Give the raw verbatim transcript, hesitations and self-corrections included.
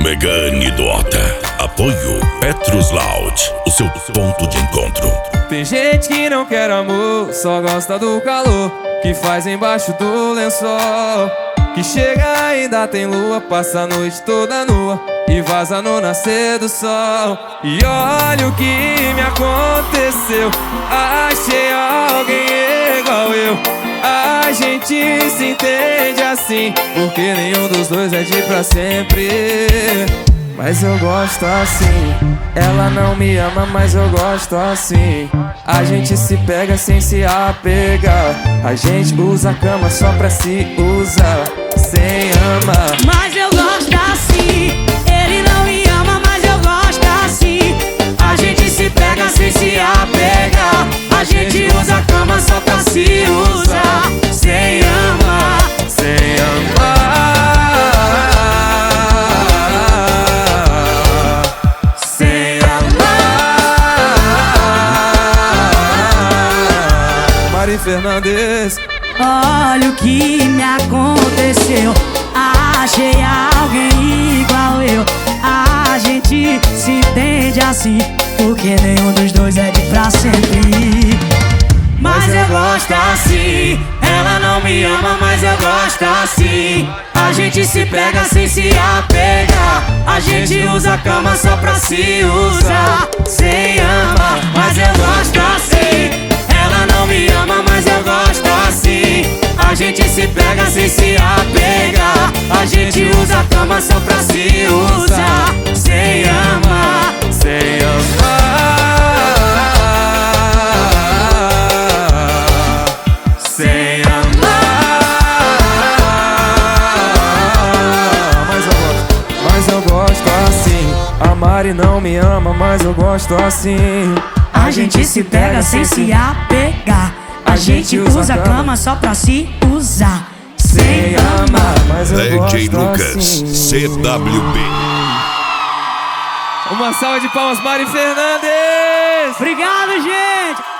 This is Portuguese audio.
Megane Dota. Apoio Petrus Loud, o seu ponto de encontro. Tem gente que não quer amor, só gosta do calor que faz embaixo do lençol. Que chega ainda tem lua, passa a noite toda nua e vaza no nascer do sol. E olha o que me aconteceu, achei alguém igual eu. A gente se entende assim, porque nenhum dos dois é de pra sempre. Mas eu gosto assim. Ela não me ama, mas eu gosto assim. A gente se pega sem se apegar. A gente usa a cama só pra se usar, sem amar. Mas eu gosto assim. Ele não me ama, mas eu gosto assim. A gente se pega sem se apegar. A gente usa a cama só pra se usar, sem amar, sem amar. Mari Fernandes. Olha o que me aconteceu, achei alguém igual eu. A gente se entende assim, porque nenhum dos dois é de pra sempre. Mas eu gosto assim. Ela não me ama, mas eu gosto assim. A gente se pega sem se apegar. A gente usa a cama só pra se usar, sem amar. Mas eu gosto assim. Ela não me ama, mas eu gosto assim. A gente se pega sem se apegar. A gente usa a cama só pra se usar, sem amar, sem amar. Sem amar. Mas eu gosto, mas eu gosto assim. A Mari não me ama, mas eu gosto assim. A gente se pega sem se apegar. A gente usa a cama só pra se usar, sem amar. Mas eu D J gosto Lucas, assim. C W B. Uma salva de palmas, Mari Fernandes. Obrigado, gente.